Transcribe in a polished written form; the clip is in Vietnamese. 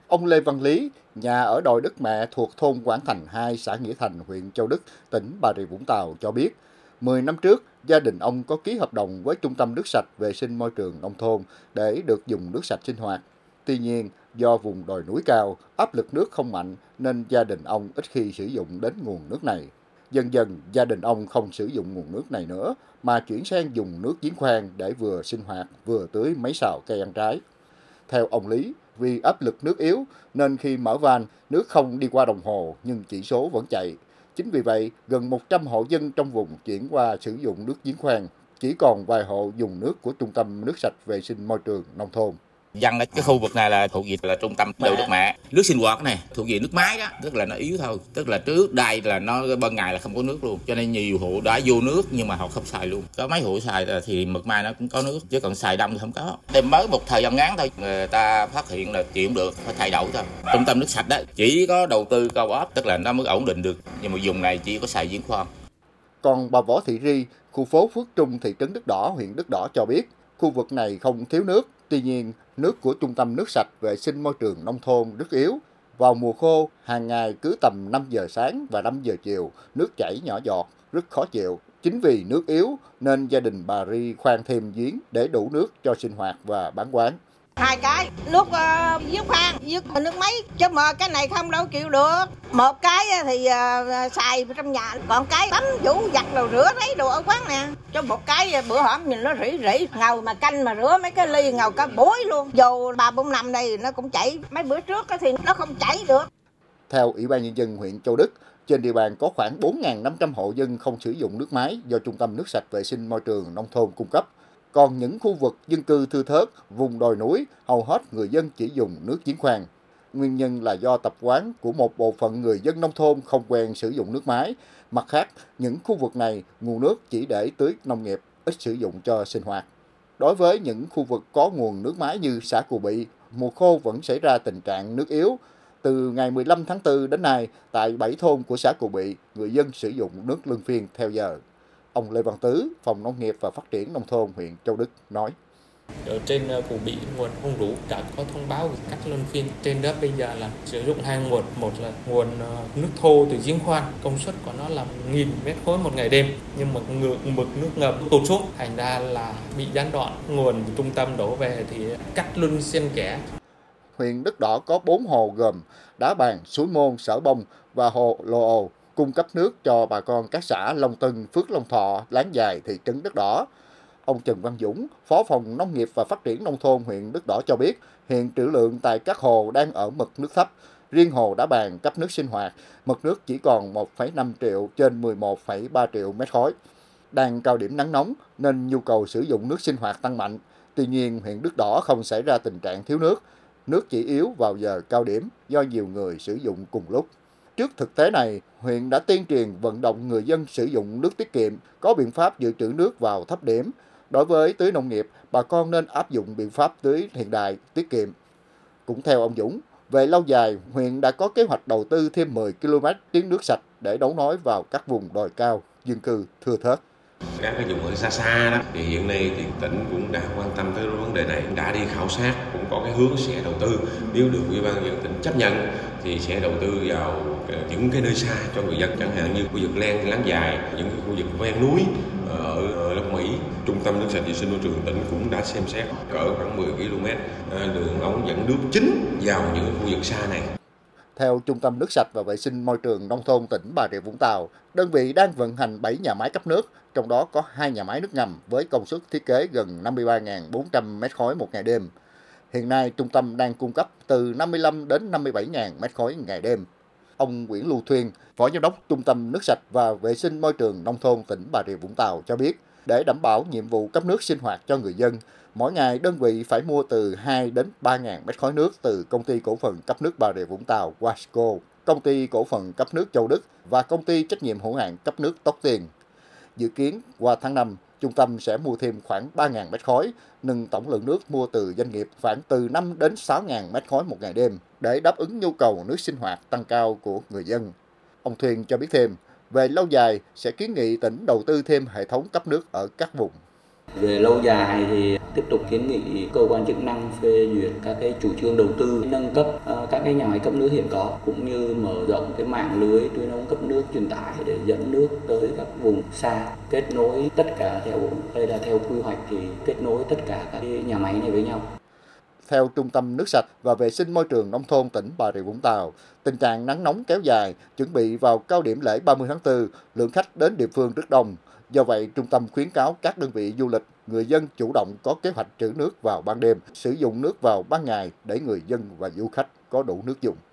Ông Lê Văn Lý, nhà ở đồi đất mẹ thuộc thôn Quảng Thành 2, xã Nghĩa Thành, huyện Châu Đức, tỉnh Bà Rịa Vũng Tàu cho biết, 10 năm trước, gia đình ông có ký hợp đồng với Trung tâm nước sạch vệ sinh môi trường nông thôn để được dùng nước sạch sinh hoạt. Tuy nhiên, do vùng đồi núi cao, áp lực nước không mạnh nên gia đình ông ít khi sử dụng đến nguồn nước này. Dần dần, gia đình ông không sử dụng nguồn nước này nữa, mà chuyển sang dùng nước giếng khoan để vừa sinh hoạt, vừa tưới mấy sào cây ăn trái. Theo ông Lý, vì áp lực nước yếu nên khi mở van, nước không đi qua đồng hồ nhưng chỉ số vẫn chạy. Chính vì vậy, gần 100 hộ dân trong vùng chuyển qua sử dụng nước giếng khoan, chỉ còn vài hộ dùng nước của Trung tâm nước sạch vệ sinh môi trường nông thôn. Dân ở cái khu vực này là thuộc về là trung tâm đầu đất mẹ. Nước sinh hoạt này thuộc về nước máy đó, tức là nó yếu thôi. Tức là trước đây là nó ban ngày là không có nước luôn, cho nên nhiều hộ đã vô nước nhưng mà họ không xài luôn. Có mấy hộ xài thì mực mai nó cũng có nước, chứ còn xài đông thì không có. Đêm mới một thời gian ngắn thôi, người ta phát hiện là chịu không được, phải thay đổi thôi. Trung tâm nước sạch đó chỉ có đầu tư cao áp, tức là nó mới ổn định được, nhưng mà vùng này chỉ có xài giếng khoan. Còn bà Võ Thị Ri, khu phố Phước Trung, thị trấn Đất Đỏ, huyện Đất Đỏ cho biết, khu vực này không thiếu nước. Tuy nhiên, nước của Trung tâm nước sạch vệ sinh môi trường nông thôn rất yếu. Vào mùa khô, hàng ngày cứ tầm 5 giờ sáng và 5 giờ chiều, nước chảy nhỏ giọt, rất khó chịu. Chính vì nước yếu nên gia đình bà Ri khoan thêm giếng để đủ nước cho sinh hoạt và bán quán. Hai cái, nước giếng khoan với nước máy, chứ mà cái này không đâu chịu được. Một cái thì xài trong nhà, còn cái tắm vũ giặt đồ rửa lấy đồ ở quán nè. Cho một cái bữa hổm nhìn nó rỉ rỉ, ngầu mà canh mà rửa mấy cái ly ngầu cả buổi luôn. Dù 3-4 năm đây nó cũng chảy, mấy bữa trước thì nó không chảy được. Theo Ủy ban Nhân dân huyện Châu Đức, trên địa bàn có khoảng 4.500 hộ dân không sử dụng nước máy do Trung tâm nước sạch vệ sinh môi trường nông thôn cung cấp. Còn những khu vực dân cư thưa thớt, vùng đồi núi, hầu hết người dân chỉ dùng nước giếng khoan. Nguyên nhân là do tập quán của một bộ phận người dân nông thôn không quen sử dụng nước máy. Mặt khác, những khu vực này nguồn nước chỉ để tưới nông nghiệp, ít sử dụng cho sinh hoạt. Đối với những khu vực có nguồn nước máy như xã Cù Bị, mùa khô vẫn xảy ra tình trạng nước yếu. Từ ngày 15 tháng 4 đến nay, tại 7 thôn của xã Cù Bị, người dân sử dụng nước luân phiên theo giờ. Ông Lê Văn Tứ, Phòng Nông nghiệp và Phát triển Nông thôn huyện Châu Đức nói. Ở trên Cù Bị nguồn không đủ, đã có thông báo về cách luân phiên. Trên đó bây giờ là sử dụng hai nguồn, một là nguồn nước thô từ giếng khoan, công suất của nó là 1.000 mét khối một ngày đêm, nhưng mà mực nước ngầm tụt xuống, thành ra là bị gián đoạn. Nguồn trung tâm đổ về thì cắt luân xen kẽ. Huyện Đất Đỏ có 4 hồ gồm Đá Bàn, Suối Môn, Sở Bông và hồ Lô Ồ, cung cấp nước cho bà con các xã Long Tân, Phước Long Thọ, Láng Dài, thị trấn Đất Đỏ. Ông Trần Văn Dũng, Phó Phòng Nông nghiệp và Phát triển Nông thôn huyện Đất Đỏ cho biết, hiện trữ lượng tại các hồ đang ở mực nước thấp. Riêng hồ Đá Bàn cấp nước sinh hoạt, mực nước chỉ còn 1,5 triệu trên 11,3 triệu mét khối. Đang cao điểm nắng nóng nên nhu cầu sử dụng nước sinh hoạt tăng mạnh. Tuy nhiên, huyện Đất Đỏ không xảy ra tình trạng thiếu nước. Nước chỉ yếu vào giờ cao điểm do nhiều người sử dụng cùng lúc. Trước thực tế này, huyện đã tuyên truyền vận động người dân sử dụng nước tiết kiệm, có biện pháp dự trữ nước vào thấp điểm. Đối với tưới nông nghiệp, bà con nên áp dụng biện pháp tưới hiện đại, tiết kiệm. Cũng theo ông Dũng, về lâu dài, huyện đã có kế hoạch đầu tư thêm 10 km tuyến nước sạch để đấu nối vào các vùng đồi cao, dân cư thưa thớt. Các cái vùng ở xa xa đó thì hiện nay thì tỉnh cũng đã quan tâm tới vấn đề này, đã đi khảo sát, cũng có cái hướng sẽ đầu tư. Nếu được Ủy ban nhân dân tỉnh chấp nhận thì sẽ đầu tư vào những cái nơi xa cho người dân, chẳng hạn như khu vực Láng Dài, những khu vực ven núi ở Long Mỹ. Trung tâm nước sạch vệ sinh môi trường tỉnh cũng đã xem xét cỡ khoảng 10 km đường ống dẫn nước chính vào những khu vực xa này. Theo Trung tâm nước sạch và vệ sinh môi trường nông thôn tỉnh Bà Rịa Vũng Tàu, đơn vị đang vận hành 7 nhà máy cấp nước, trong đó có 2 nhà máy nước ngầm với công suất thiết kế gần 53.400 mét khối một ngày đêm. Hiện nay, trung tâm đang cung cấp từ 55 đến 57.000 mét khối ngày đêm. Ông Nguyễn Lưu Thuyên, Phó Giám đốc Trung tâm nước sạch và vệ sinh môi trường nông thôn tỉnh Bà Rịa Vũng Tàu cho biết, để đảm bảo nhiệm vụ cấp nước sinh hoạt cho người dân, mỗi ngày đơn vị phải mua từ 2 đến 3.000 mét khối nước từ Công ty Cổ phần Cấp nước Bà Rịa Vũng Tàu Wasco, Công ty Cổ phần Cấp nước Châu Đức và Công ty Trách nhiệm hữu hạn Cấp nước Tóc Tiên. Dự kiến qua tháng 5, trung tâm sẽ mua thêm khoảng 3.000 mét khối, nâng tổng lượng nước mua từ doanh nghiệp khoảng từ 5 đến 6.000 mét khối một ngày đêm để đáp ứng nhu cầu nước sinh hoạt tăng cao của người dân. Ông Thuyên cho biết thêm, về lâu dài sẽ kiến nghị tỉnh đầu tư thêm hệ thống cấp nước ở các vùng. Về lâu dài thì tiếp tục kiến nghị cơ quan chức năng phê duyệt các cái chủ trương đầu tư nâng cấp các cái nhà máy cấp nước hiện có, cũng như mở rộng cái mạng lưới tuyến ống cấp nước truyền tải để dẫn nước tới các vùng xa, kết nối tất cả theo quy hoạch thì kết nối tất cả các cái nhà máy này với nhau. Theo Trung tâm Nước sạch và Vệ sinh Môi trường Nông thôn tỉnh Bà Rịa Vũng Tàu, tình trạng nắng nóng kéo dài, chuẩn bị vào cao điểm lễ 30 tháng 4, lượng khách đến địa phương rất đông. Do vậy, trung tâm khuyến cáo các đơn vị du lịch, người dân chủ động có kế hoạch trữ nước vào ban đêm, sử dụng nước vào ban ngày để người dân và du khách có đủ nước dùng.